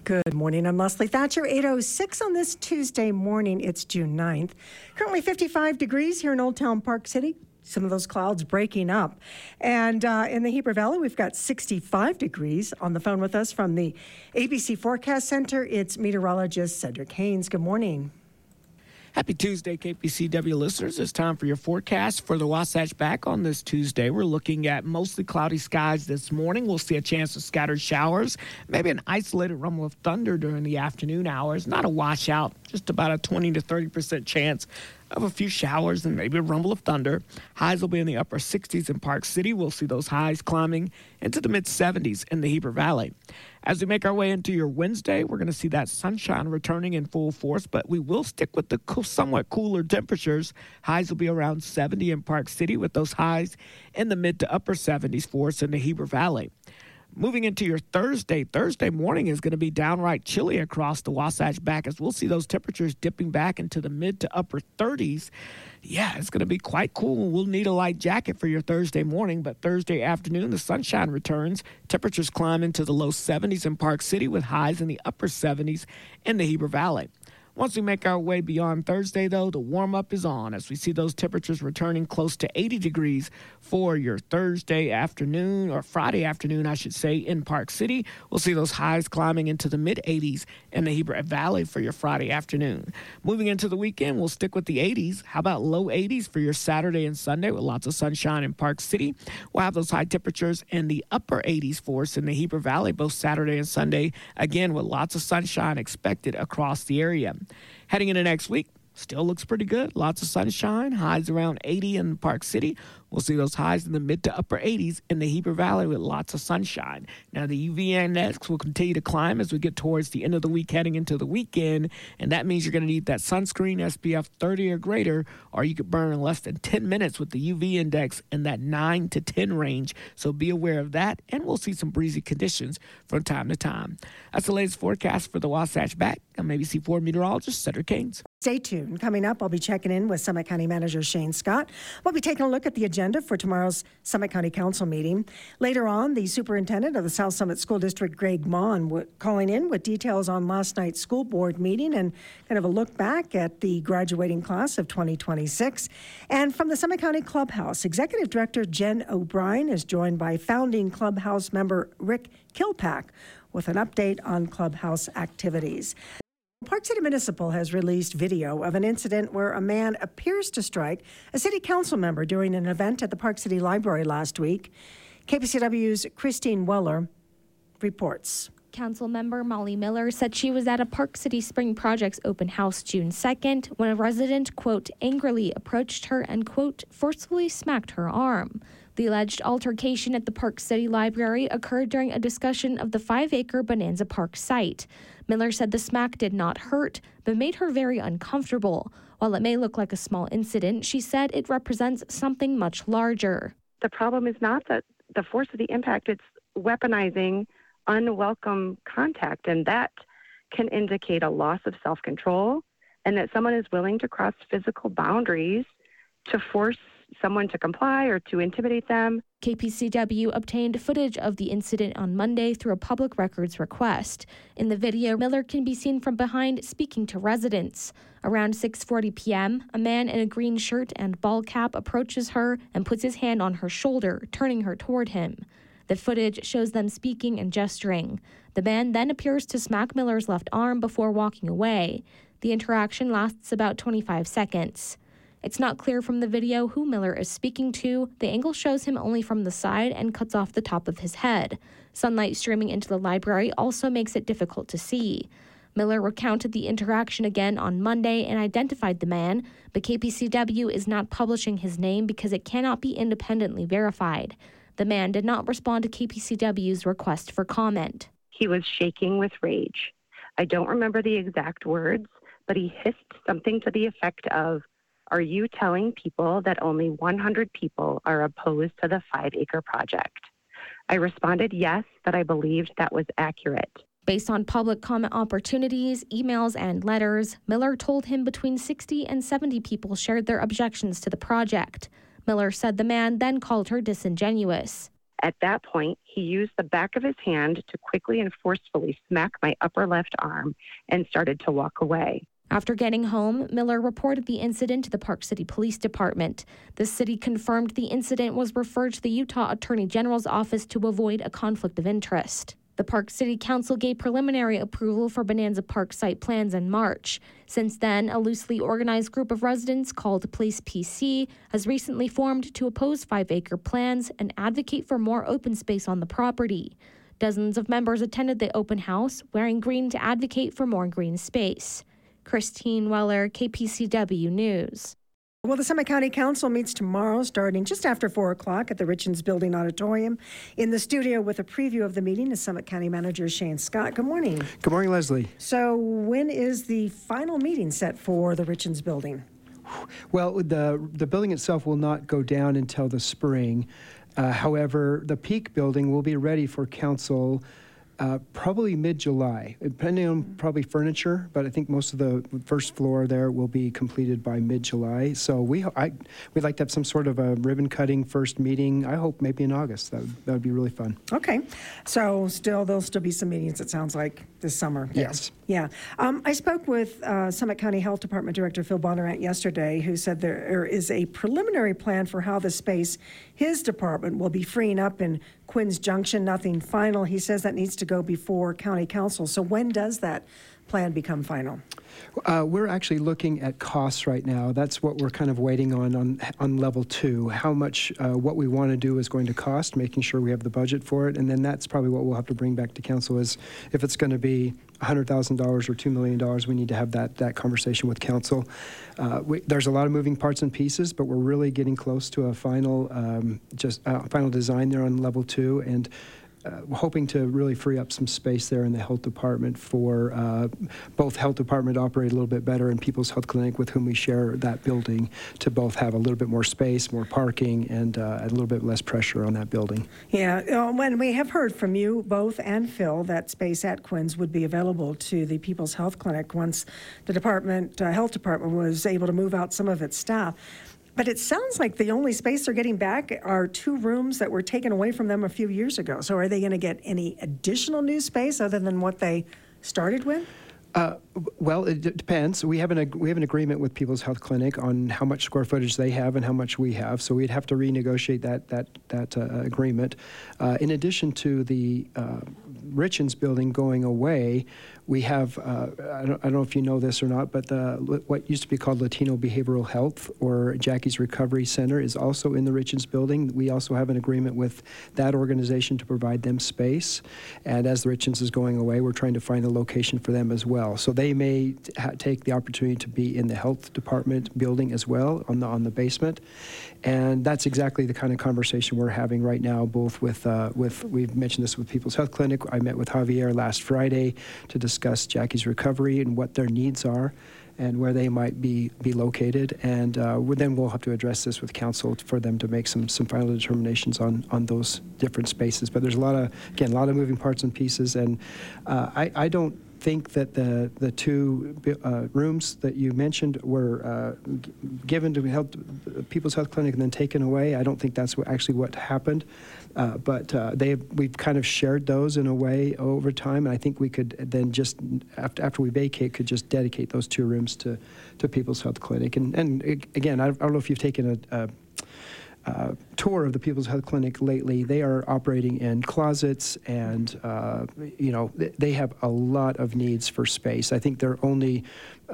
Good morning. I'm Leslie Thatcher, 8:06 on this Tuesday morning. It's June 9th. Currently 55 degrees here in Old Town Park City. Some of those clouds breaking up. And in the Heber Valley, we've got 65 degrees. On the phone with us from the ABC Forecast Center, it's meteorologist Cedric Haynes. Good morning. Happy Tuesday, KPCW listeners. It's time for your forecast for the Wasatch back on this Tuesday. We're looking at mostly cloudy skies this morning. We'll see a chance of scattered showers, maybe an isolated rumble of thunder during the afternoon hours. Not a washout, just about a 20 to 30% chance of a few showers and maybe a rumble of thunder. Highs will be in the upper 60s in Park City. We'll see those highs climbing into the mid-70s in the Heber Valley. As we make our way into your Wednesday, we're going to see that sunshine returning in full force, but we will stick with the somewhat cooler temperatures. Highs will be around 70 in Park City, with those highs in the mid to upper 70s for us in the Heber Valley. Moving into your Thursday morning is going to be downright chilly across the Wasatch back, as we'll see those temperatures dipping back into the mid to upper 30s. Yeah, it's going to be quite cool. We'll need a light jacket for your Thursday morning, but Thursday afternoon, the sunshine returns. Temperatures climb into the low 70s in Park City, with highs in the upper 70s in the Heber Valley. Once we make our way beyond Thursday, though, the warm-up is on as we see those temperatures returning close to 80 degrees for your Thursday afternoon, or Friday afternoon, I should say, in Park City. We'll see those highs climbing into the mid-80s in the Heber Valley for your Friday afternoon. Moving into the weekend, we'll stick with the 80s. How about low 80s for your Saturday and Sunday with lots of sunshine in Park City? We'll have those high temperatures in the upper 80s for us in the Heber Valley both Saturday and Sunday, again with lots of sunshine expected across the area. Heading into next week, still looks pretty good. Lots of sunshine, highs around 80 in Park City. We'll see those highs in the mid to upper 80s in the Heber Valley with lots of sunshine. Now, the UV index will continue to climb as we get towards the end of the week, heading into the weekend, and that means you're going to need that sunscreen SPF 30 or greater, or you could burn in less than 10 minutes with the UV index in that 9 to 10 range. So be aware of that, and we'll see some breezy conditions from time to time. That's the latest forecast for the Wasatch back. I'm ABC4 meteorologist Cedric Haynes. Stay tuned. Coming up, I'll be checking in with Summit County Manager Shane Scott. We'll be taking a look at the agenda for tomorrow's Summit County Council meeting. Later on, the superintendent of the South Summit School District, Greg Mon, calling in with details on last night's school board meeting and kind of a look back at the graduating class of 2026. And from the Summit County Clubhouse, Executive Director Jen O'Brien is joined by founding Clubhouse member Rick Kilpack with an update on Clubhouse activities. Park City Municipal has released video of an incident where a man appears to strike a city council member during an event at the Park City Library last week. KPCW's Christine Weller reports. Council member Molly Miller said she was at a Park City Spring Projects open house June 2nd when a resident, quote, angrily approached her and, quote, forcefully smacked her arm. The alleged altercation at the Park City Library occurred during a discussion of the 5-acre Bonanza Park site. Miller said the smack did not hurt, but made her very uncomfortable. While it may look like a small incident, she said it represents something much larger. The problem is not that the force of the impact, it's weaponizing unwelcome contact, and that can indicate a loss of self-control and that someone is willing to cross physical boundaries to force someone to comply or to intimidate them. KPCW obtained footage of the incident on Monday through a public records request. In the video, Miller can be seen from behind speaking to residents. Around 6:40 p.m., a man in a green shirt and ball cap approaches her and puts his hand on her shoulder, turning her toward him. The footage shows them speaking and gesturing. The man then appears to smack Miller's left arm before walking away. The interaction lasts about 25 seconds. It's not clear from the video who Miller is speaking to. The angle shows him only from the side and cuts off the top of his head. Sunlight streaming into the library also makes it difficult to see. Miller recounted the interaction again on Monday and identified the man, but KPCW is not publishing his name because it cannot be independently verified. The man did not respond to KPCW's request for comment. He was shaking with rage. I don't remember the exact words, but he hissed something to the effect of, "Are you telling people that only 100 people are opposed to the 5-acre project?" I responded yes, that I believed that was accurate. Based on public comment opportunities, emails, and letters, Miller told him between 60 and 70 people shared their objections to the project. Miller said the man then called her disingenuous. At that point, he used the back of his hand to quickly and forcefully smack my upper left arm and started to walk away. After getting home, Miller reported the incident to the Park City Police Department. The city confirmed the incident was referred to the Utah Attorney General's office to avoid a conflict of interest. The Park City Council gave preliminary approval for Bonanza Park site plans in March. Since then, a loosely organized group of residents called Place PC has recently formed to oppose 5-acre plans and advocate for more open space on the property. Dozens of members attended the open house, wearing green to advocate for more green space. Christine Weller, KPCW News. Well, the Summit County Council meets tomorrow starting just after 4 o'clock at the Richens Building Auditorium. In the studio with a preview of the meeting is Summit County Manager Shane Scott. Good morning. Good morning, Leslie. So when is the final meeting set for the Richens Building? Well, the building itself will not go down until the spring. However, the Peak building will be ready for council probably mid-July, depending on probably furniture, but I think most of the first floor there will be completed by mid-July. So we'd like to have some sort of a ribbon-cutting first meeting. I hope maybe in August. That would be really fun. Okay. So there'll still be some meetings, it sounds like, this summer. Yes. Yeah. I spoke with Summit County Health Department Director Phil Bonnarant yesterday, who said there is a preliminary plan for how the space his department will be freeing up in Quinn's Junction. Nothing final. He says that needs to go before County Council. So when does that plan become final? We're actually looking at costs right now. That's what we're kind of waiting on level 2. How much what we want to do is going to cost, making sure we have the budget for it, and then that's probably what we'll have to bring back to council is if it's going to be $100,000 or $2 million, we need to have that conversation with council. There's a lot of moving parts and pieces, but we're really getting close to a final final design there on level 2, and we're hoping to really free up some space there in the health department for both health department to operate a little bit better and People's Health Clinic with whom we share that building to both have a little bit more space, more parking, and a little bit less pressure on that building. Yeah, when we have heard from you both and Phil that space at Quinn's would be available to the People's Health Clinic once the health department was able to move out some of its staff. But it sounds like the only space they're getting back are 2 rooms that were taken away from them a few years ago. So are they going to get any additional new space other than what they started with? Well, it depends. We have an agreement with People's Health Clinic on how much square footage they have and how much we have. So we'd have to renegotiate that agreement. In addition to the Richens building going away, we have, I don't know if you know this or not, but what used to be called Latino Behavioral Health or Jackie's Recovery Center is also in the Richens building. We also have an agreement with that organization to provide them space. And as the Richens is going away, we're trying to find a location for them as well. So they may take the opportunity to be in the health department building as well on the basement. And that's exactly the kind of conversation we're having right now, both with we've mentioned this with People's Health Clinic. I met with Javier last Friday to discuss Jackie's Recovery and what their needs are and where they might be located. And then we'll have to address this with council for them to make some final determinations on those different spaces. But there's a lot of moving parts and pieces. And I don't think that the 2 rooms that you mentioned were given to People's Health Clinic and then taken away. I don't think that's actually what happened. But we've kind of shared those in a way over time, and I think we could then just, after we vacate, could just dedicate those 2 rooms to People's Health Clinic. And again, I don't know if you've taken a tour of the People's Health Clinic lately. They are operating in closets and, they have a lot of needs for space. I think their only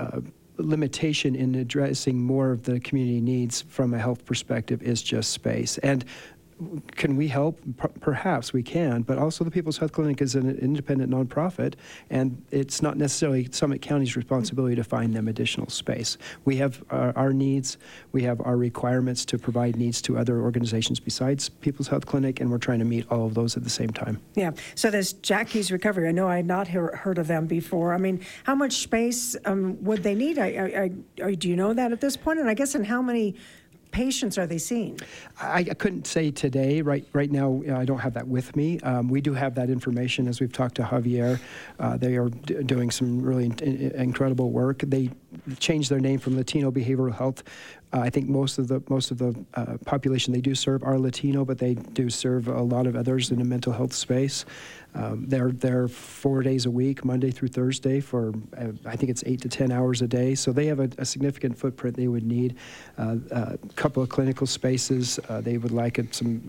limitation in addressing more of the community needs from a health perspective is just space. And can we help? Perhaps we can, but also the People's Health Clinic is an independent nonprofit, and it's not necessarily Summit County's responsibility to find them additional space. We have our needs, we have our requirements to provide needs to other organizations besides People's Health Clinic, and we're trying to meet all of those at the same time. Yeah, so there's Jackie's Recovery. I know I had not heard of them before. I mean, how much space would they need? Do you know that at this point? And I guess in how many patients are they seeing? I couldn't say today. Right now, I don't have that with me. We do have that information as we've talked to Javier. They are doing some really incredible work. They changed their name from Latino Behavioral Health. I think most of the population they do serve are Latino, but they do serve a lot of others in the mental health space. They're there 4 days a week, Monday through Thursday, for I think it's 8 to 10 hours a day. So they have a significant footprint they would need. A couple of clinical spaces. They would like some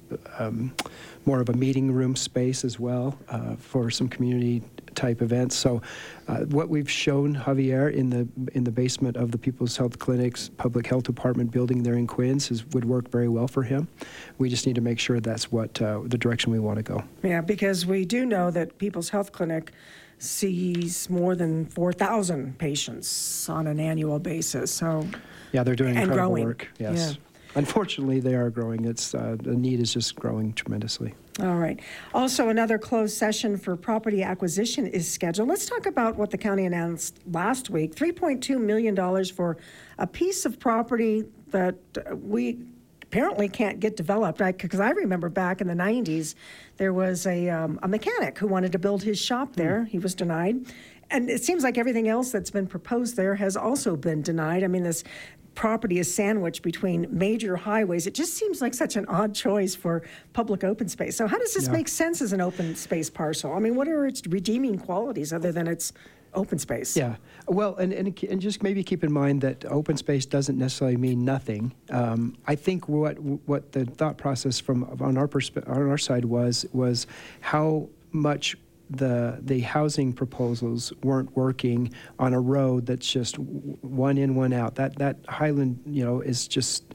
more of a meeting room space as well for some community type events. So what we've shown Javier in the basement of the People's Health Clinic's public health department building there in Quinns would work very well for him. We just need to make sure that's what the direction we want to go. Yeah, because we do know that People's Health Clinic sees more than 4,000 patients on an annual basis. So yeah, they're doing incredible growing. work. Yes. Yeah. Unfortunately, they are growing. It's the need is just growing tremendously. All right. Also, another closed session for property acquisition is scheduled. Let's talk about what the county announced last week, $3.2 million for a piece of property that we apparently can't get developed. Because I remember back in the 90s, there was a mechanic who wanted to build his shop there. He was denied. And it seems like everything else that's been proposed there has also been denied. I mean, this property is sandwiched between major highways. It just seems like such an odd choice for public open space. So how does this make sense as an open space parcel? I mean, what are its redeeming qualities other than its open space? Yeah. Well, and just maybe keep in mind that open space doesn't necessarily mean nothing. I think what the thought process on our side was how much the housing proposals weren't working on a road that's just one in, one out. That Highland, is just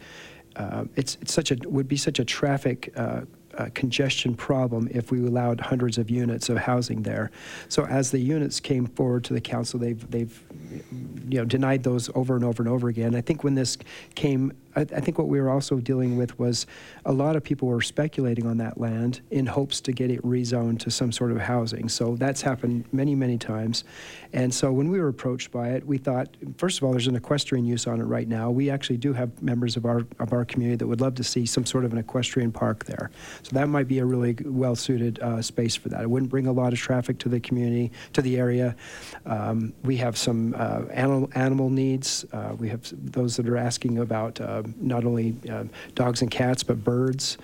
would be such a traffic congestion problem if we allowed hundreds of units of housing there. So as the units came forward to the council, they've denied those over and over and over again. I think when this came, I think what we were also dealing with was a lot of people were speculating on that land in hopes to get it rezoned to some sort of housing. So that's happened many, many times. And so when we were approached by it, we thought, first of all, there's an equestrian use on it right now. We actually do have members of our community that would love to see some sort of an equestrian park there. So that might be a really well-suited space for that. It wouldn't bring a lot of traffic to the community, to the area. We have some animal needs. We have those that are asking about not only dogs and cats, but birds.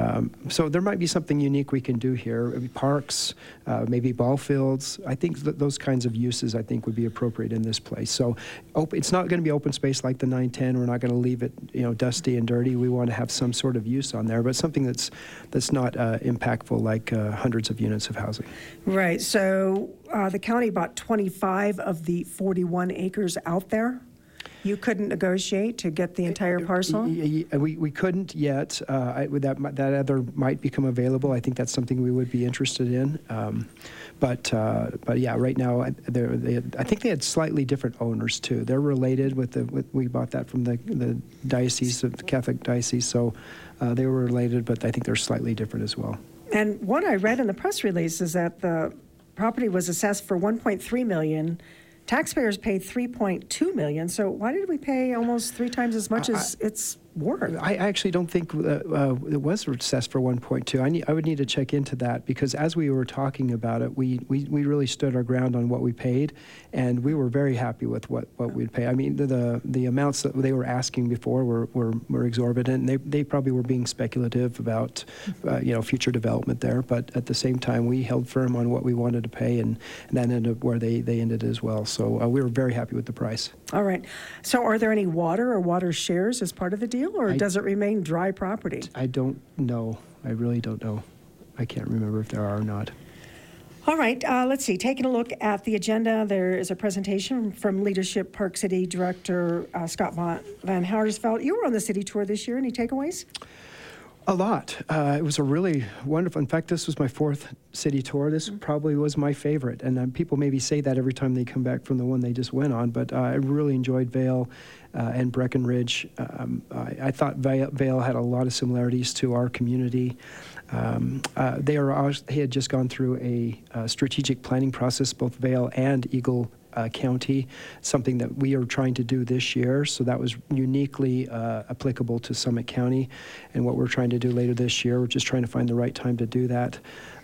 So there might be something unique we can do here. Maybe parks, maybe ball fields. I think those kinds of uses, I think, would be appropriate in this place. So it's not going to be open space like the 910. We're not going to leave it, dusty and dirty. We want to have some sort of use on there, but something that's not impactful like hundreds of units of housing. Right. So the county bought 25 of the 41 acres out there. You couldn't negotiate to get the entire parcel? We couldn't yet. That other might become available. I think that's something we would be interested in. But yeah, right now, I think they had slightly different owners too. They're related we bought that from the diocese, the Catholic diocese, so they were related, but I think they're slightly different as well. And what I read in the press release is that the property was assessed for $1.3 million. Taxpayers paid $3.2 million. So why did we pay almost 3 times as much as it's worth? I actually don't think it was assessed for 1.2. I would need to check into that because as we were talking about it, we really stood our ground on what we paid, and we were very happy with what we'd pay. I mean, the amounts that they were asking before were exorbitant, and they probably were being speculative about future development there. But at the same time, we held firm on what we wanted to pay, and that ended up where they ended as well. So we were very happy with the price. All right. So are there any water or water shares as part of the deal? Or does it remain dry property? I don't know. I really don't know. I can't remember if there are or not. All right. Let's see. Taking a look at the agenda, there is a presentation from Leadership Park City Director Scott Van Houtersveld. You were on the city tour this year. Any takeaways? A lot. It was a really wonderful. In fact, this was my 4th city tour. This probably was my favorite. And people maybe say that every time they come back from the one they just went on. But I really enjoyed Vail and Breckenridge. I thought Vail had a lot of similarities to our community. They had just gone through a strategic planning process, both Vail and Eagle county, something that we are trying to do this year. So that was uniquely applicable to Summit County. And what we're trying to do later this year, we're just trying to find the right time to do that.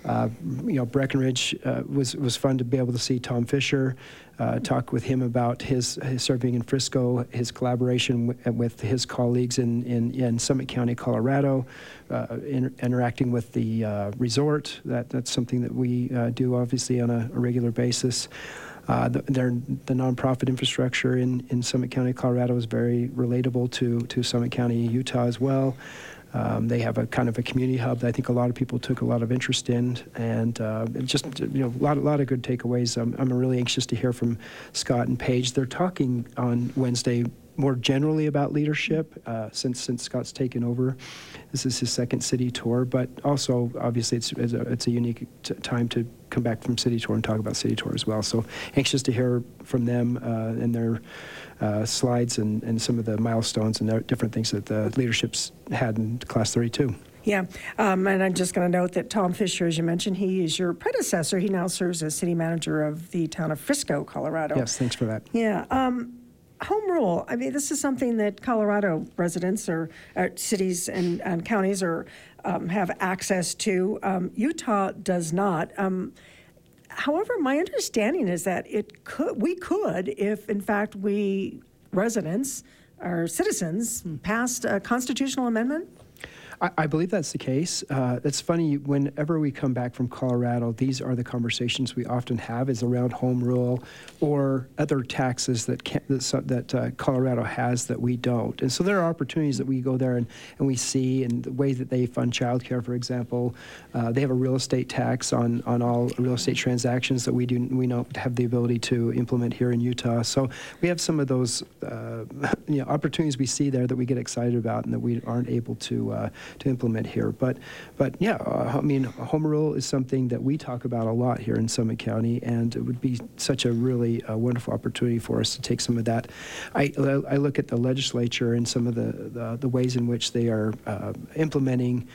Breckenridge was fun to be able to see Tom Fisher, talk with him about his serving in Frisco, his collaboration with his colleagues in Summit County, Colorado, interacting with the resort. That's something that we do obviously on a regular basis. The nonprofit infrastructure in Summit County, Colorado is very relatable to Summit County, Utah as well. They have a kind of a community hub that I think a lot of people took a lot of interest in, and just a lot of good takeaways. I'm really anxious to hear from Scott and Paige. They're talking on Wednesday more generally about leadership since Scott's taken over. This is his second city tour, but also obviously it's a unique time to come back from city tour and talk about city tour as well. So anxious to hear from them and their slides and some of the milestones and the different things that the leadership's had in Class 32. Yeah, and I'm just going to note that Tom Fisher, as you mentioned, he is your predecessor. He now serves as city manager of the town of Frisco, Colorado. Yes, thanks for that. Yeah. Home rule. I mean, this is something that Colorado residents or cities and counties have access to. Utah does not. However, my understanding is that we could, if in fact we residents or citizens passed a constitutional amendment. I believe that's the case. It's funny, whenever we come back from Colorado, these are the conversations we often have is around home rule or other taxes that Colorado has that we don't. And so there are opportunities that we go there and we see, and the way that they fund childcare, for example. They have a real estate tax on all real estate transactions that we don't have the ability to implement here in Utah. So we have some of those opportunities we see there that we get excited about and that we aren't able to implement here. But yeah, I mean, home rule is something that we talk about a lot here in Summit County, and it would be such a really wonderful opportunity for us to take some of that. I look at the legislature and some of the ways in which they are implementing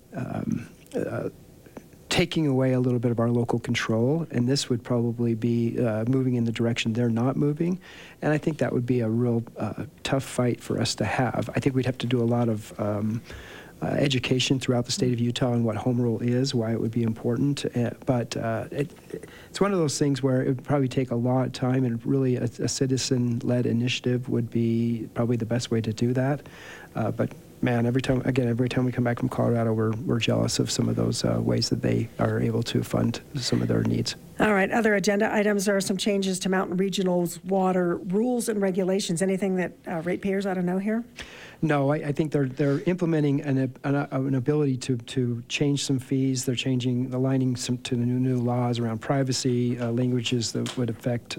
taking away a little bit of our local control, and this would probably be moving in the direction they're not moving. And I think that would be a real tough fight for us to have. I think we'd have to do a lot of education throughout the state of Utah on what home rule is, why it would be important. But it's one of those things where it would probably take a lot of time, and really a citizen-led initiative would be probably the best way to do that. But man, every time we come back from Colorado, we're jealous of some of those ways that they are able to fund some of their needs. All right, other agenda items are some changes to Mountain Regional's water rules and regulations. Anything that ratepayers ought to know here? No, I think they're implementing an ability to change some fees. They're aligning some to the new laws around privacy, languages that would affect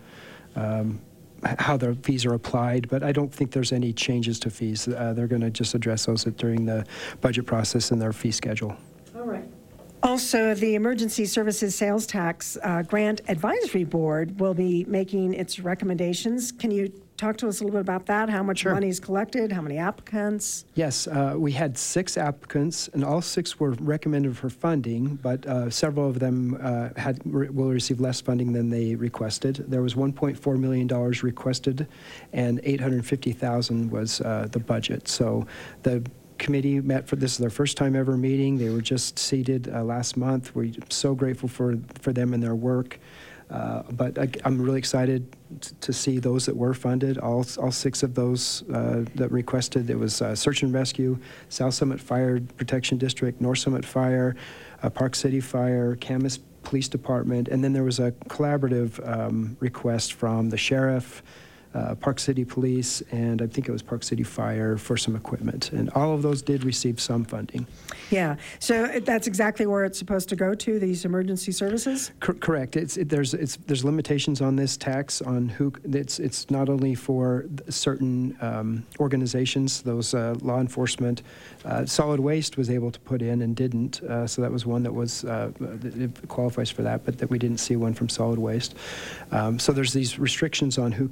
how the fees are applied, but I don't think there's any changes to fees. They're going to just address those during the budget process and their fee schedule. All right. Also, the Emergency Services Sales Tax Grant Advisory Board will be making its recommendations. Can you talk to us a little bit about that? How much money is collected? How many applicants? Yes, we had 6 applicants, and all 6 were recommended for funding, but several of them will receive less funding than they requested. There was $1.4 million requested, and $850,000 was the budget. So the committee met this is their first time ever meeting. They were just seated last month. We're so grateful for them and their work. But I'm really excited to see those that were funded. All 6 of those that requested. It was Search and Rescue, South Summit Fire Protection District, North Summit Fire, Park City Fire, Camas Police Department, and then there was a collaborative request from the sheriff, Park City Police, and I think it was Park City Fire for some equipment. And all of those did receive some funding. Yeah, so that's exactly where it's supposed to go to, these emergency services? Correct. There's limitations on this tax on who. It's not only for certain organizations, those law enforcement. Solid Waste was able to put in and didn't, so that was one that was it qualifies for that, but that we didn't see one from Solid Waste. So there's these restrictions on who can use it.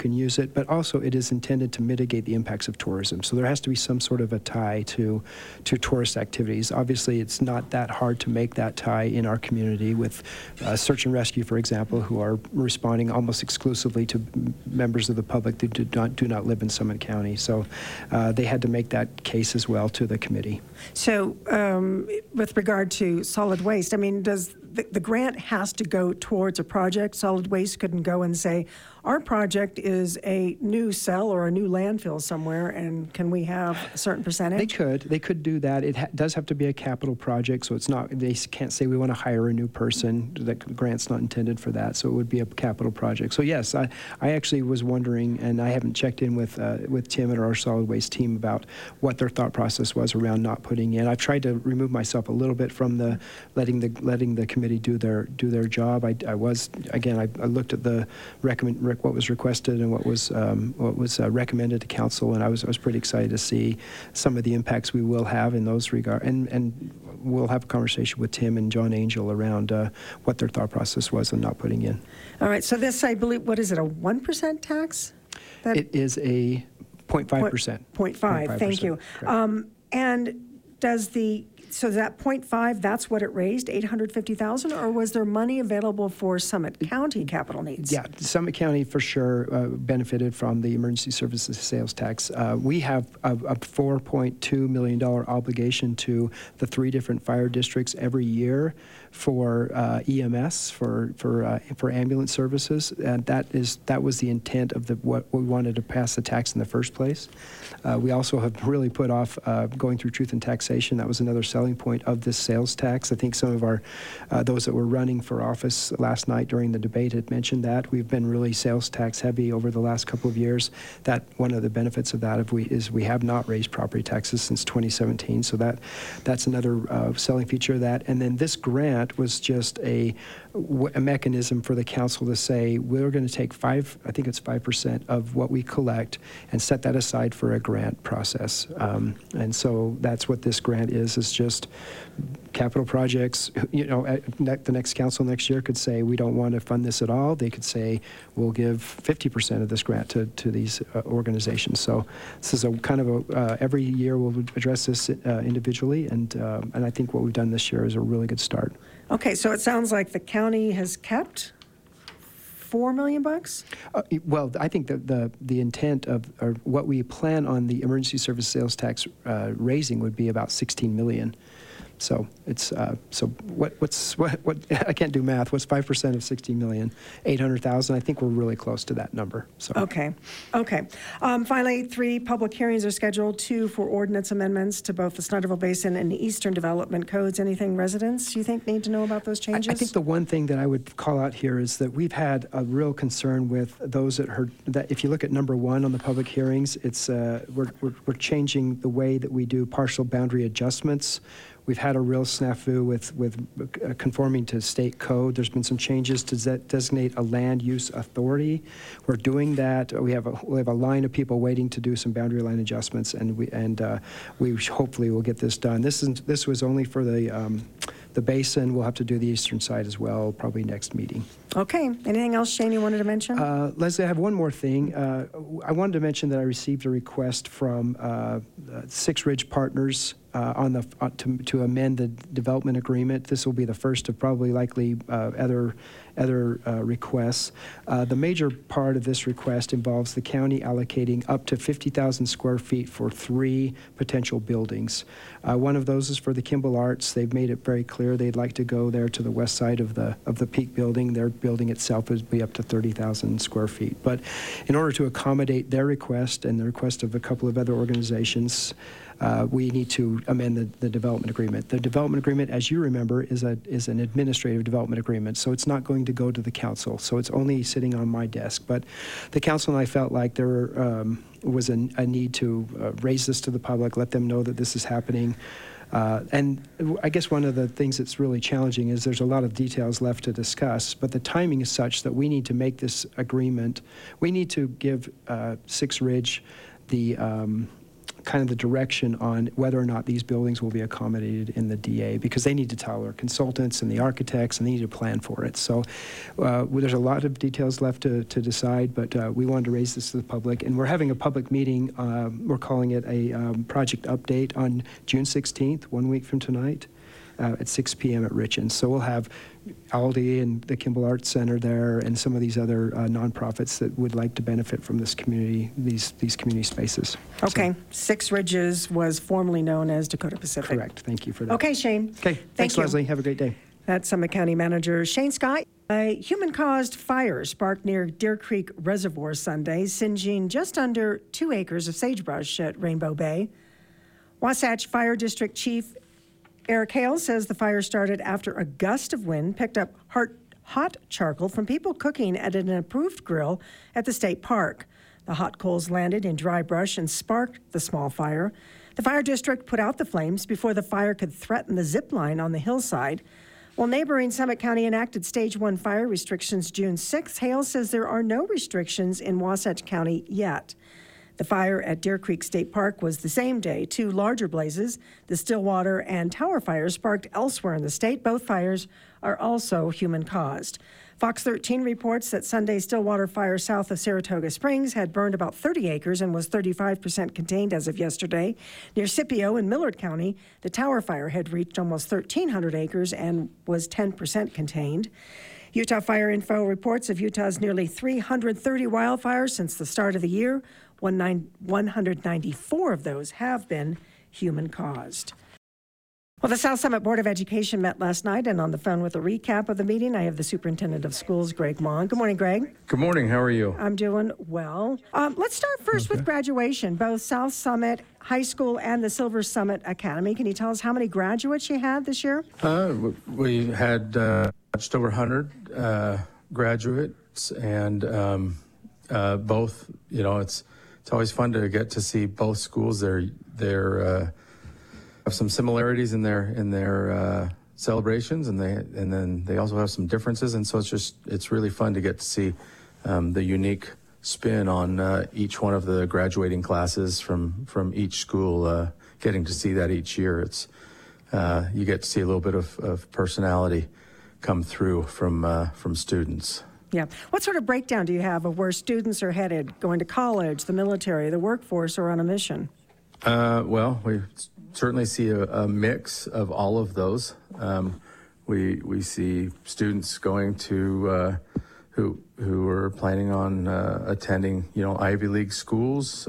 but also it is intended to mitigate the impacts of tourism. So there has to be some sort of a tie to tourist activities. Obviously, it's not that hard to make that tie in our community with search and rescue, for example, who are responding almost exclusively to members of the public that do not live in Summit County. So they had to make that case as well to the committee. So with regard to solid waste, I mean, does the grant has to go towards a project? Solid waste couldn't go and say, our project is a new cell or a new landfill somewhere, and can we have a certain percentage? They could do that. It does have to be a capital project, so it's not, they can't say we want to hire a new person. The grant's not intended for that, so it would be a capital project. So yes, I actually was wondering, and I haven't checked in with Tim and our solid waste team about what their thought process was around not putting in. I've tried to remove myself a little bit from the letting the committee do their job. I looked at the what was requested and what was recommended to council, and I was pretty excited to see some of the impacts we will have in those regard. And we'll have a conversation with Tim and John Angel around what their thought process was on not putting in. All right. So this, I believe, what is it? A 1% tax? It is a 0.5%. 0.5. Thank you. And does that 0.5, that's what it raised, $850,000, or was there money available for Summit County capital needs? Yeah, Summit County for sure benefited from the emergency services sales tax. We have a $4.2 million obligation to the 3 different fire districts every year for EMS, for ambulance services, and that was the intent of what we wanted to pass the tax in the first place. We also have really put off going through truth and taxation. That was another selling point of this sales tax. I think some of our those that were running for office last night during the debate had mentioned that we've been really sales tax heavy over the last couple of years. That one of the benefits of that is we have not raised property taxes since 2017. So that's another selling feature of that. And then this grant was just a mechanism for the council to say we're going to take 5% of what we collect and set that aside for a grant process. And so that's what this grant is. It's just capital projects. The next council next year could say we don't want to fund this at all. They could say we'll give 50% of this grant to these organizations. So this is a kind of every year we'll address this individually, and I think what we've done this year is a really good start. Okay, so it sounds like the county has kept $4 million? Well, I think that the intent of or what we plan on the emergency service sales tax raising would be about $16 million. So it's what I can't do math. What's 5% of 60 million? 800,000. I think we're really close to that number. So okay. Finally, 3 public hearings are scheduled: 2 for ordinance amendments to both the Snyderville Basin and the Eastern Development Codes. Anything residents you think need to know about those changes? I think the one thing that I would call out here is that we've had a real concern with those that heard that. If you look at number 1 on the public hearings, it's we're changing the way that we do partial boundary adjustments. We've had a real snafu with conforming to state code. There's been some changes to designate a land use authority. We're doing that. We have a line of people waiting to do some boundary line adjustments, and we hopefully will get this done. This was only for the basin. We'll have to do the eastern side as well, probably next meeting. Okay. Anything else, Shane, you wanted to mention? Leslie, I have one more thing. I wanted to mention that I received a request from Six Ridge Partners to amend the development agreement. This will be the first of probably likely other requests. The major part of this request involves the county allocating up to 50,000 square feet for 3 potential buildings. One of those is for the Kimball Arts. They've made it very clear they'd like to go there to the west side of the Peak building. Their building itself would be up to 30,000 square feet. But in order to accommodate their request and the request of a couple of other organizations, we need to amend the development agreement. The development agreement, as you remember, is an administrative development agreement, so it's not going to go to the council. So it's only sitting on my desk. But the council and I felt like there was a need to raise this to the public, let them know that this is happening. And I guess one of the things that's really challenging is there's a lot of details left to discuss, but the timing is such that we need to make this agreement. We need to give Six Ridge the kind of the direction on whether or not these buildings will be accommodated in the DA, because they need to tell our consultants and the architects, and they need to plan for it. So there's a lot of details left to decide, but we wanted to raise this to the public, and we're having a public meeting. We're calling it a project update on June 16th, 1 week from tonight, at 6 p.m. at Richens. So we'll have Aldi and the Kimball Arts Center there, and some of these other nonprofits that would like to benefit from this community, these community spaces. Okay. So, Six Ridges was formerly known as Dakota Pacific. correct. Thank you for that. Okay, Shane. Okay. Thanks, you. Leslie. Have a great day. That's Summit County Manager Shane Scott. A human-caused fire sparked near Deer Creek Reservoir Sunday, singeing just under 2 acres of sagebrush at Rainbow Bay. Wasatch Fire District Chief Eric Hale says the fire started after a gust of wind picked up hot charcoal from people cooking at an approved grill at the state park. The hot coals landed in dry brush and sparked the small fire. The fire district put out the flames before the fire could threaten the zip line on the hillside. While neighboring Summit County enacted Stage 1 fire restrictions June 6th, Hale says there are no restrictions in Wasatch County yet. The fire at Deer Creek State Park was the same day. 2 larger blazes, the Stillwater and Tower fires, sparked elsewhere in the state. Both fires are also human-caused. Fox 13 reports that Sunday's Stillwater fire south of Saratoga Springs had burned about 30 acres and was 35% contained as of yesterday. Near Scipio in Millard County, the Tower fire had reached almost 1,300 acres and was 10% contained. Utah Fire Info reports of Utah's nearly 330 wildfires since the start of the year. 194 of those have been human-caused. Well, the South Summit Board of Education met last night, and on the phone with a recap of the meeting, I have the Superintendent of Schools, Greg Mon. Good morning, Greg. Good morning. How are you? I'm doing well. Let's start first with graduation. Both South Summit High School and the Silver Summit Academy. Can you tell us how many graduates you had this year? We had just over 100 graduates, and both. You know, it's always fun to get to see both schools. They're have some similarities in their celebrations, and then they also have some differences, and so it's really fun to get to see the unique spin on each one of the graduating classes from each school. Getting to see that each year, it's you get to see a little bit of personality come through from students. Yeah. What sort of breakdown do you have of where students are headed, going to college, the military, the workforce, or on a mission? Well, we certainly see a mix of all of those. We see students going to who are planning on attending, Ivy League schools.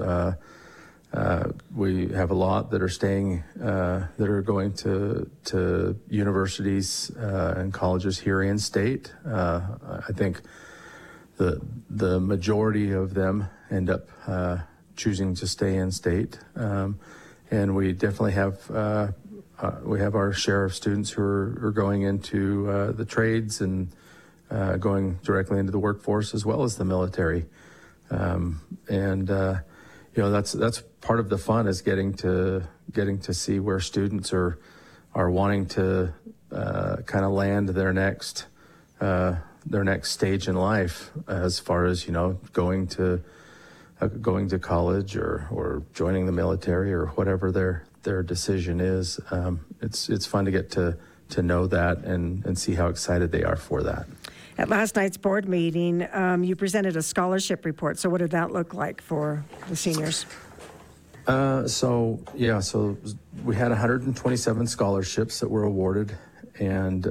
We have a lot that are staying, that are going to universities and colleges here in state. I think the majority of them end up choosing to stay in state, and we definitely have our share of students who are going into the trades and going directly into the workforce as well as the military, that's part of the fun, is getting to see where students are wanting to kind of land their next stage in life, as far as going to college or joining the military or whatever their decision is. It's fun to get to know that and see how excited they are for that. At last night's board meeting, you presented a scholarship report. So what did that look like for the seniors? So we had 127 scholarships that were awarded, and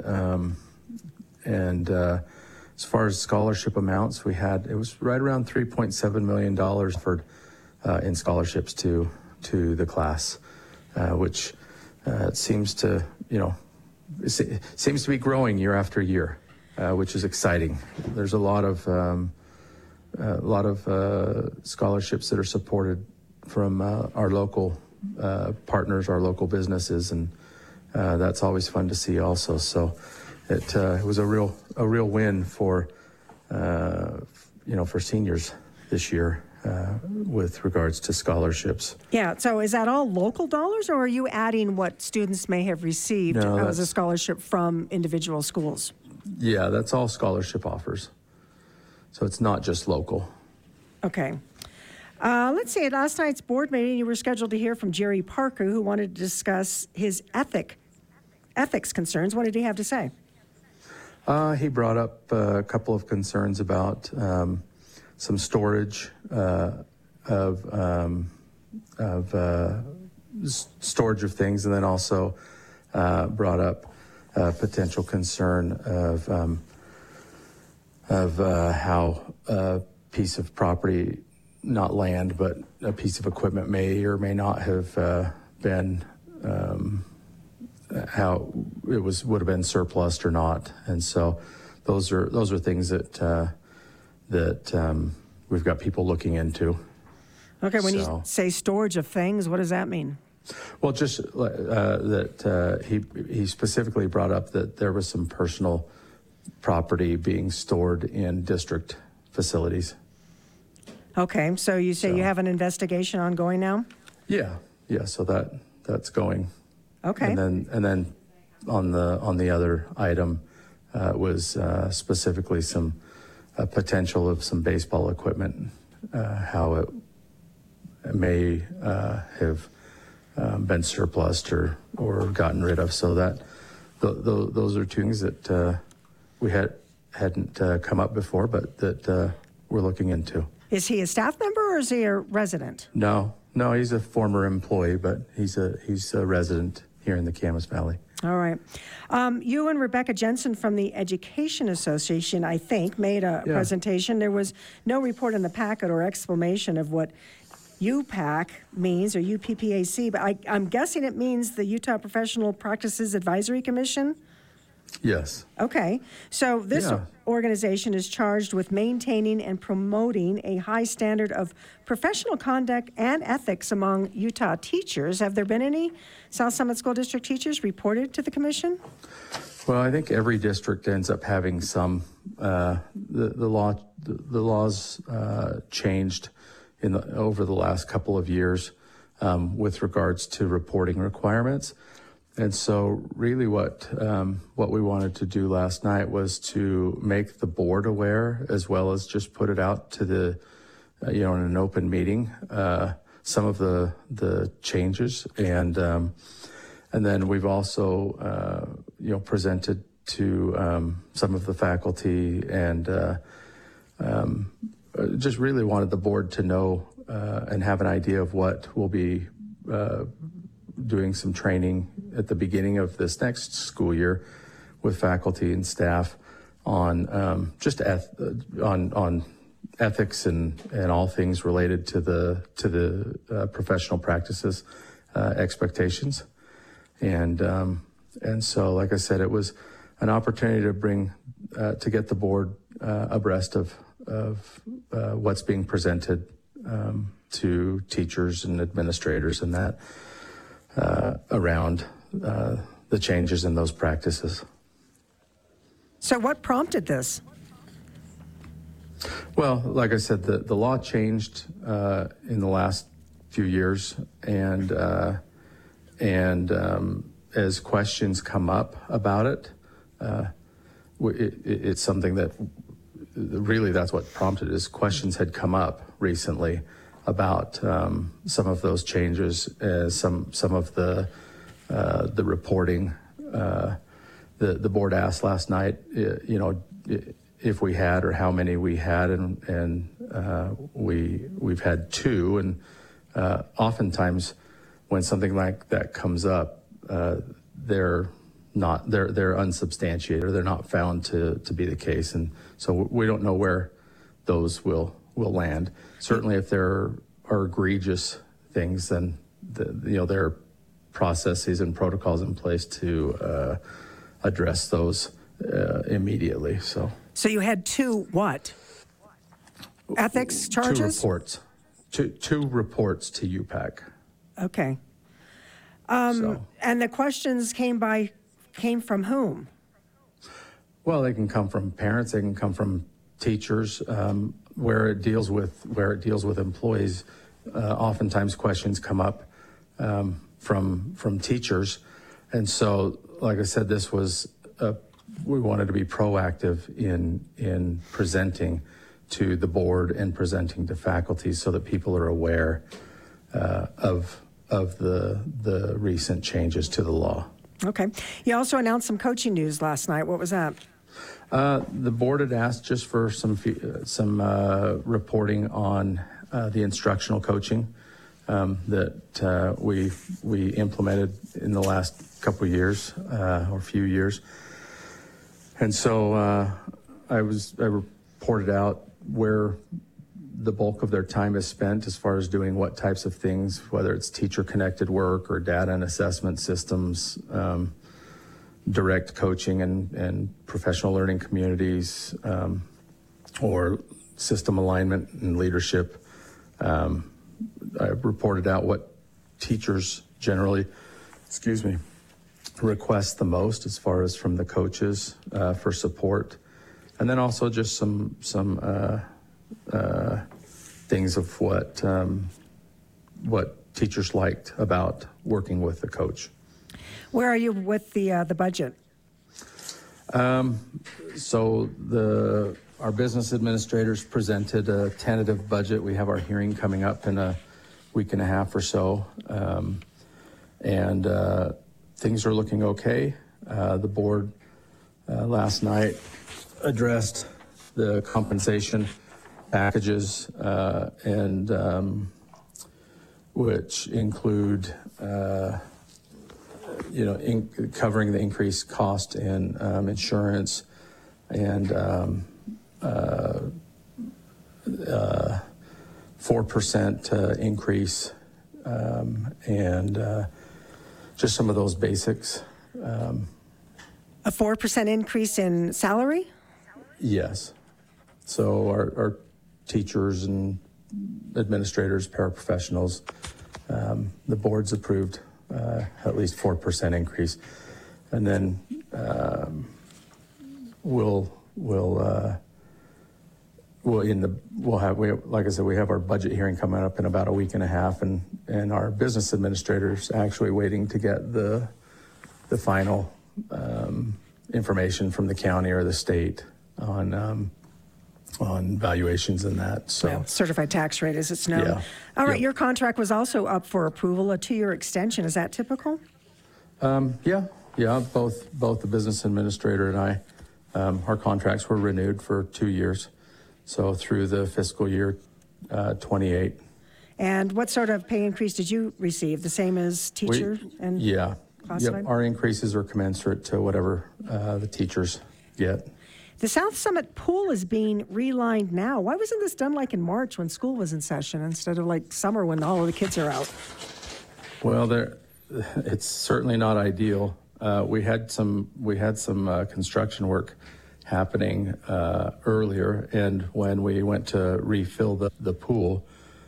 as far as scholarship amounts, it was right around $3.7 million for in scholarships to the class, which seems to be growing year after year. Which is exciting. There's a lot of scholarships that are supported from our local partners, our local businesses, and that's always fun to see also. So it was a real win for seniors this year with regards to scholarships. Yeah. So is that all local dollars, or are you adding what students may have received as a scholarship from individual schools? Yeah, that's all scholarship offers. So it's not just local. Okay. Let's see, at last night's board meeting, you were scheduled to hear from Jerry Parker, who wanted to discuss his ethics concerns. What did he have to say? He brought up a couple of concerns about some storage storage of things, and then also brought up a potential concern of how a piece of property, not land, but a piece of equipment may or may not have been how it would have been surplused or not. And so those are things that we've got people looking into. Okay, when you say storage of things, what does that mean? Well, just that he specifically brought up that there was some personal property being stored in district facilities. Okay, so you say you have an investigation ongoing now? Yeah. So that's going. Okay. And then on the other item was specifically some potential of some baseball equipment, how it may have been surplused or gotten rid of. So that those are two things that we hadn't come up before, but that we're looking into. Is he a staff member or is he a resident? No, he's a former employee, but he's a resident here in the Camas Valley. All right. You and Rebecca Jensen from the Education Association, I think, made a presentation. There was no report in the packet or explanation of what UPAC means, or UPPAC, but I'm guessing it means the Utah Professional Practices Advisory Commission? Yes. Okay. So this organization is charged with maintaining and promoting a high standard of professional conduct and ethics among Utah teachers. Have there been any South Summit School District teachers reported to the commission? Well, I think every district ends up having some. The laws changed over the last couple of years with regards to reporting requirements. And so really what we wanted to do last night was to make the board aware, as well as just put it out to the, in an open meeting, some of the changes. And then we've also, presented to some of the faculty and just really wanted the board to know and have an idea of what we'll be doing some training at the beginning of this next school year with faculty and staff on on ethics and all things related to the professional practices expectations. And so, like I said, it was an opportunity to bring to get the board abreast of what's being presented to teachers and administrators and that around the changes in those practices. So what prompted this? Well, like I said, the law changed in the last few years, and as questions come up about it, it's something that really that's what prompted it. Is questions had come up recently about some of those changes, some of the reporting. The board asked last night, if we had or how many we had, and we've had two. And oftentimes, when something like that comes up, they're unsubstantiated, or they're not found to be the case, and so we don't know where those will land. Certainly, if there are egregious things, then there are processes and protocols in place to address those immediately. So you had two what? Ethics charges? Two reports to UPAC. Okay. And the questions came from whom? Well, they can come from parents. They can come from teachers. Where it deals with employees, oftentimes questions come up from teachers, and so, like I said, this was we wanted to be proactive in presenting to the board and presenting to faculty so that people are aware of the recent changes to the law. Okay. You also announced some coaching news last night. What was that? The board had asked just for some reporting on the instructional coaching that we implemented in the last couple of years or few years. And so I reported out where the bulk of their time is spent as far as doing what types of things, whether it's teacher-connected work or data and assessment systems, direct coaching and professional learning communities, or system alignment and leadership. I reported out what teachers generally, request the most as far as from the coaches for support. And then also just some things of what teachers liked about working with the coach. Where are you with the budget? So our business administrators presented a tentative budget. We have our hearing coming up in a week and a half or so, and things are looking okay. The board last night addressed the compensation packages, and which include covering the increased cost in insurance and 4% increase, and just some of those basics. A 4% increase in salary? Yes. So our teachers and administrators, paraprofessionals, the board's approved at least 4% increase, and then like I said, we have our budget hearing coming up in about a week and a half, and our business administrators actually waiting to get the final information from the county or the state on valuations and that. So Well, certified tax rate, as it's known. Yeah. All right, Yep. your contract was also up for approval, a 2-year extension. Is that typical? Yeah. Both the business administrator and I, our contracts were renewed for 2 years, so through the fiscal year 28. And what sort of pay increase did you receive? The same as teacher and Yeah. classified? Yep. Our increases are commensurate to whatever the teachers get. The South Summit pool is being relined now. Why wasn't this done like in March when school was in session instead of like summer when all of the kids are out? Well, it's certainly not ideal. We had some construction work happening earlier, and when we went to refill the pool,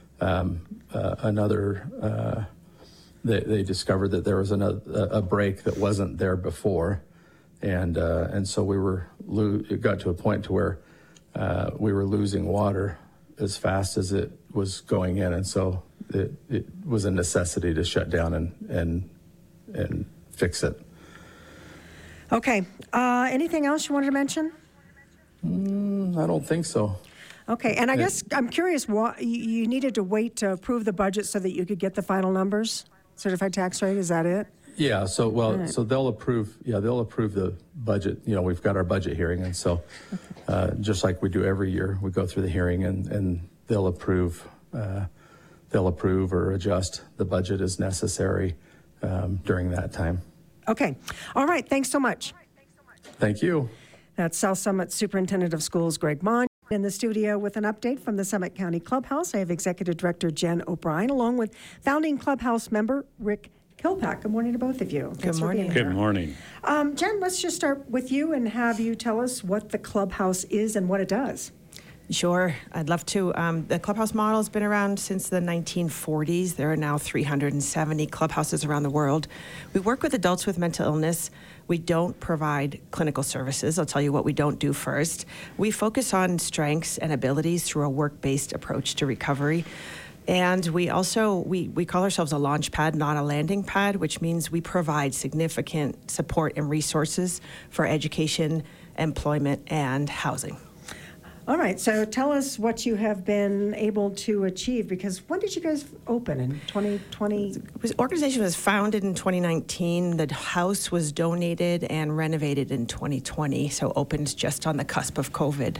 they discovered that there was a break that wasn't there before, and so it got to a point to where we were losing water as fast as it was going in, and so it was a necessity to shut down and fix it. Okay. Anything else you wanted to mention? I don't think so. Okay. And I guess I'm curious why you needed to wait to approve the budget so that you could get the final numbers? Certified tax rate, is that it? Yeah. So they'll approve. Yeah, they'll approve the budget. We've got our budget hearing, and so just like we do every year, we go through the hearing, and they'll approve. They'll approve or adjust the budget as necessary during that time. Okay. All right. Thanks so much. Thank you. That's South Summit Superintendent of Schools Greg Mon. In the studio with an update from the Summit County Clubhouse, I have Executive Director Jen O'Brien, along with founding Clubhouse member Rick Kilpack. Good morning to both of you. Good morning. Good morning. Jen, let's just start with you and have you tell us what the Clubhouse is and what it does. Sure, I'd love to. The Clubhouse model has been around since the 1940s. There are now 370 clubhouses around the world. We work with adults with mental illness. We don't provide clinical services. I'll tell you what we don't do first. We focus on strengths and abilities through a work-based approach to recovery. And we also, we call ourselves a launch pad, not a landing pad, which means we provide significant support and resources for education, employment, and housing. All right, so tell us what you have been able to achieve, because when did you guys open, in 2020? The organization was founded in 2019. The house was donated and renovated in 2020, so opened just on the cusp of COVID.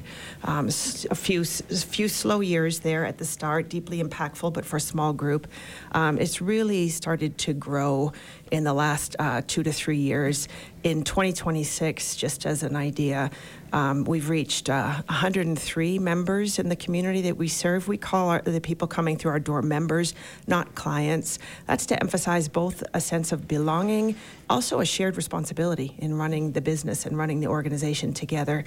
A few slow years there at the start, deeply impactful, but for a small group. It's really started to grow in the last 2 to 3 years. In 2026, just as an idea, we've reached 103 members in the community that we serve. We call the people coming through our door members, not clients. That's to emphasize both a sense of belonging, also a shared responsibility in running the business and running the organization together.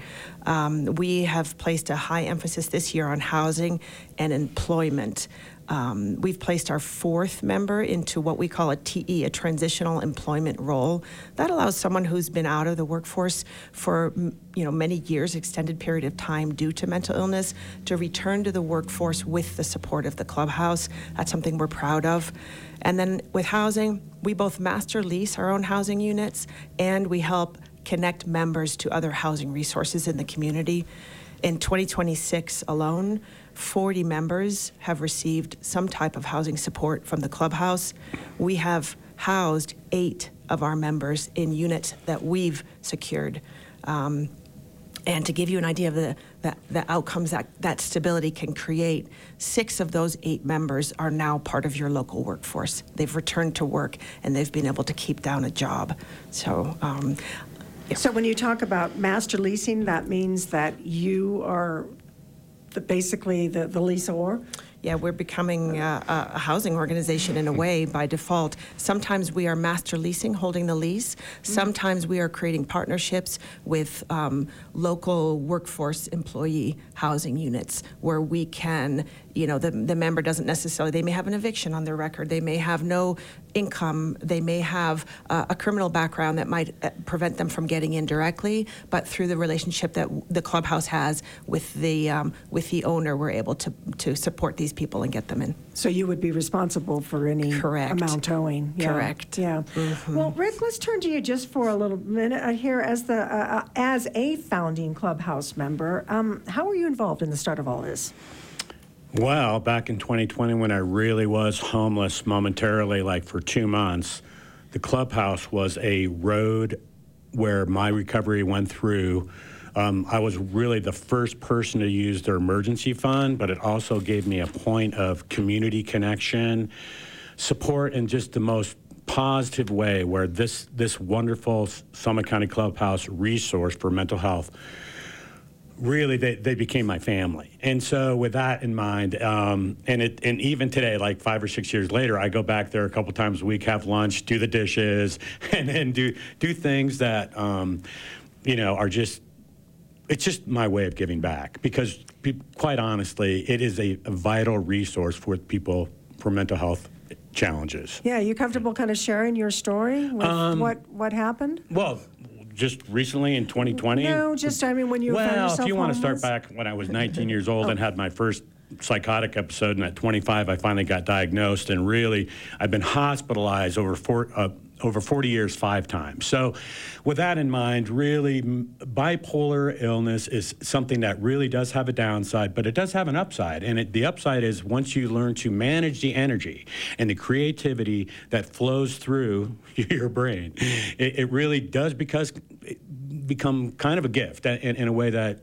We have placed a high emphasis this year on housing and employment. We've placed our 4th member into what we call a TE, a transitional employment role. That allows someone who's been out of the workforce for many years, extended period of time due to mental illness, to return to the workforce with the support of the clubhouse. That's something we're proud of. And then with housing, we both master lease our own housing units, and we help connect members to other housing resources in the community. In 2026 alone, 40 members have received some type of housing support from the clubhouse. We have housed 8 of our members in units that we've secured. And to give you an idea of the outcomes that stability can create, 6 of those 8 members are now part of your local workforce. They've returned to work, and they've been able to keep down a job. So. So when you talk about master leasing, that means that you are basically the leaseor? Yeah, we're becoming a housing organization in a way by default. Sometimes we are master leasing, holding the lease. Sometimes we are creating partnerships with local workforce employee housing units where we can, the member doesn't necessarily, they may have an eviction on their record. They may have no income. They may have a criminal background that might prevent them from getting in directly, but through the relationship that the clubhouse has with the owner, we're able to support these people and get them in. So you would be responsible for any amount owing. Yeah. Correct. Yeah. Mm-hmm. Well, Rick, let's turn to you just for a little minute here as a founding clubhouse member. How were you involved in the start of all this? Well, back in 2020, when I really was homeless momentarily, like for 2 months, the clubhouse was a road where my recovery went through. I was really the first person to use their emergency fund, but it also gave me a point of community connection, support, and just the most positive way where this wonderful Summit County Clubhouse resource for mental health, really, they became my family. And so with that in mind, and even today, like 5 or 6 years later, I go back there a couple times a week, have lunch, do the dishes, and then do things that, are just, it's just my way of giving back, because quite honestly, it is a vital resource for people for mental health challenges. Yeah, you comfortable kind of sharing your story with what happened? Well, just recently in 2020? No, when you found yourself if you want to start homeless? back when I was 19 years old and had my first psychotic episode, and at 25 I finally got diagnosed, and really I've been hospitalized over 40 years 5 times. So with that in mind, really bipolar illness is something that really does have a downside, but it does have an upside. And the upside is once you learn to manage the energy and the creativity that flows through your brain, it really does become kind of a gift in a way that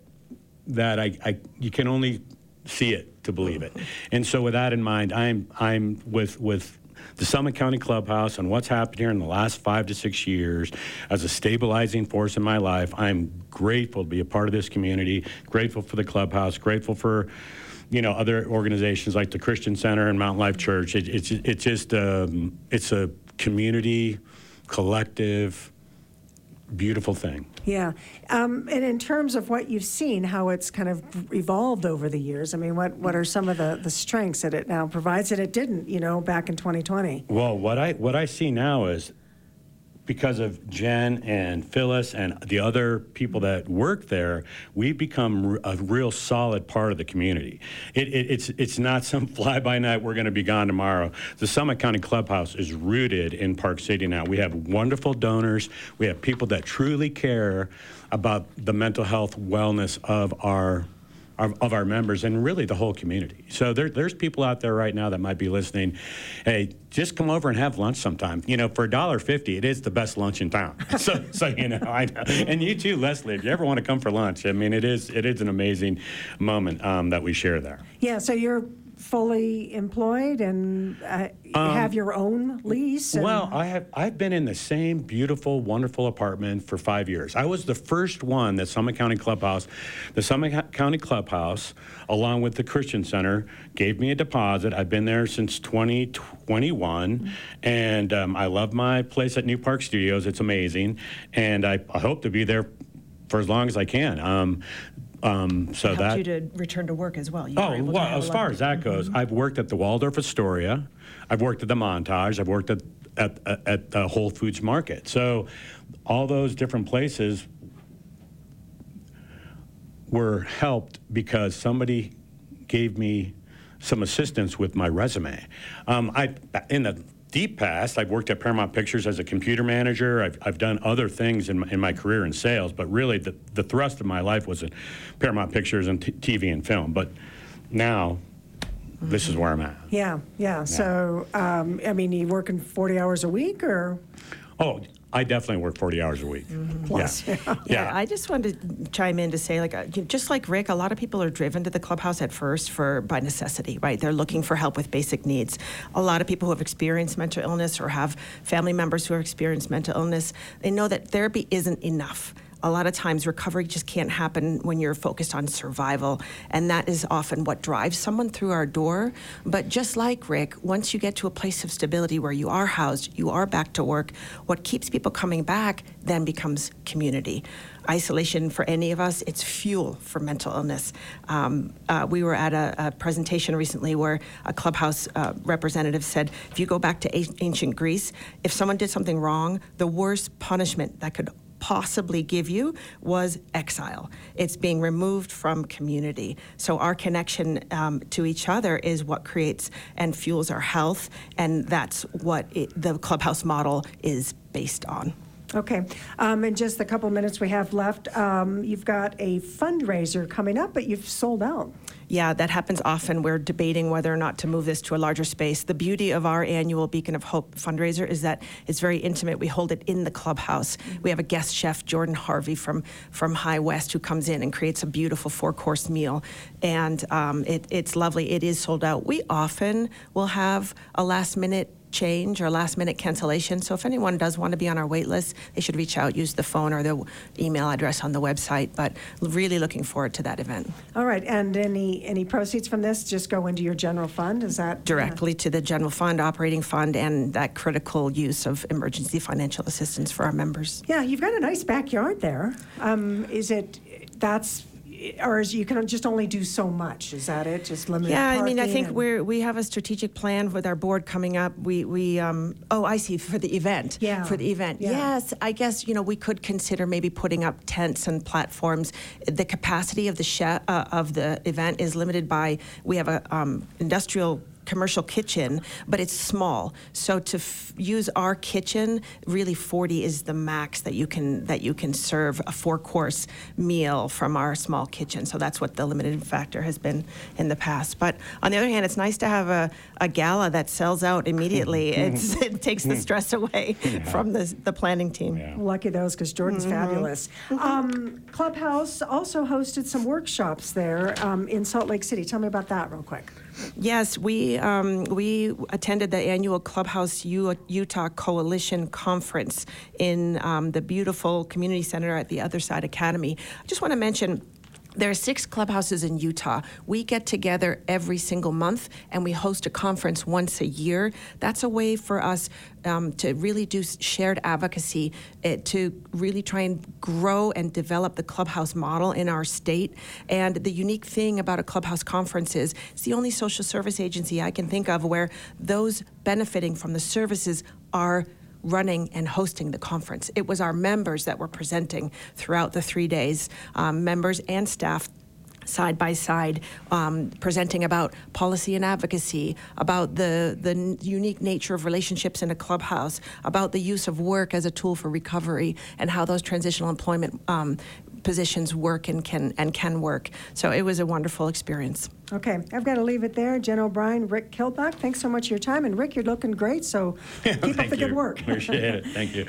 you can only see it to believe it. And so with that in mind, I'm with the Summit County Clubhouse and what's happened here in the last 5 to 6 years as a stabilizing force in my life. I'm grateful to be a part of this community, grateful for the clubhouse, grateful for other organizations like the Christian Center and Mountain Life Church. It's just it's a community, collective, beautiful thing. Yeah. And in terms of what you've seen, how it's kind of evolved over the years, I mean, what are some of the strengths that it now provides that it didn't, back in 2020? Well, what I see now is because of Jen and Phyllis and the other people that work there, we've become a real solid part of the community. It's not some fly-by-night, we're going to be gone tomorrow. The Summit County Clubhouse is rooted in Park City now. We have wonderful donors. We have people that truly care about the mental health wellness of our of our members and really the whole community. So there's people out there right now that might be listening. Hey, just come over and have lunch sometime. You know, for $1.50, it is the best lunch in town. So you know, I know. And you too, Leslie, if you ever want to come for lunch, I mean, it is an amazing moment that we share there. Yeah, so you're fully employed and have your own lease? Well, I've been in the same beautiful, wonderful apartment for 5 years. I was the first one that Summit County Clubhouse, along with the Christian Center, gave me a deposit. I've been there since 2021, and I love my place at New Park Studios. It's amazing, and I hope to be there for as long as I can. So helped you to return to work as well. As far as that goes, I've worked at the Waldorf Astoria, I've worked at the Montage, I've worked at the Whole Foods Market. So all those different places were helped because somebody gave me some assistance with my resume. In the deep past, I've worked at Paramount Pictures as a computer manager. I've done other things in my career in sales, but really the thrust of my life was at Paramount Pictures and TV and film. But now, this is where I'm at. Yeah. So, I mean, you working 40 hours a week or? Oh, I definitely work 40 hours a week. Plus, Yeah, I just wanted to chime in to say, just like Rick, a lot of people are driven to the clubhouse at first by necessity, right? They're looking for help with basic needs. A lot of people who have experienced mental illness or have family members who have experienced mental illness, they know that therapy isn't enough. A lot of times recovery just can't happen when you're focused on survival, and that is often what drives someone through our door. But just like Rick, once you get to a place of stability where you are housed, you are back to work, what keeps people coming back then becomes community. Isolation for any of us, it's fuel for mental illness. We were at a presentation recently where a clubhouse representative said, if you go back to ancient Greece, if someone did something wrong, the worst punishment that could possibly give you was exile. It's being removed from community. So our connection to each other is what creates and fuels our health, and that's what the clubhouse model is based on. Okay. In just the couple minutes we have left, you've got a fundraiser coming up, but you've sold out. Yeah, that happens often. We're debating whether or not to move this to a larger space. The beauty of our annual Beacon of Hope fundraiser is that it's very intimate. We hold it in the clubhouse. We have a guest chef, Jordan Harvey from High West, who comes in and creates a beautiful 4-course meal. And it's lovely. It is sold out. We often will have a last-minute change or last-minute cancellation. So if anyone does want to be on our wait list, they should reach out, use the phone or the email address on the website. But really looking forward to that event. All right. And any proceeds from this just go into your general fund? Is that directly to the general fund, operating fund, and that critical use of emergency financial assistance for our members? Yeah, you've got a nice backyard there. Or you can just only do so much? Is that it? Just limited parking? Yeah, I mean, I think we have a strategic plan with our board coming up. I see, for the event. Yeah. For the event. Yeah. Yes, I guess, we could consider maybe putting up tents and platforms. The capacity of the event is limited by, we have a industrial commercial kitchen, but it's small. So to use our kitchen, really 40 is the max that you can serve a 4-course meal from our small kitchen. So that's what the limiting factor has been in the past. But on the other hand, it's nice to have a gala that sells out immediately. It takes the stress away from the planning team. Yeah. Lucky those, because Jordan's fabulous. Clubhouse also hosted some workshops there in Salt Lake City. Tell me about that real quick. Yes, we attended the annual Clubhouse Utah Coalition Conference in the beautiful community center at the Other Side Academy. I just want to mention, there are 6 clubhouses in Utah. We get together every single month and we host a conference once a year. That's a way for us to really do shared advocacy, to really try and grow and develop the clubhouse model in our state. And the unique thing about a clubhouse conference is it's the only social service agency I can think of where those benefiting from the services are running and hosting the conference. It was our members that were presenting throughout the 3 days, members and staff side by side, presenting about policy and advocacy, about the unique nature of relationships in a clubhouse, about the use of work as a tool for recovery, and how those transitional employment positions work and can work. So it was a wonderful experience. Okay, I've got to leave it there. Jen O'Brien, Rick Kilbach, thanks so much for your time. And Rick, you're looking great, so keep up the good work. Appreciate it. Thank you.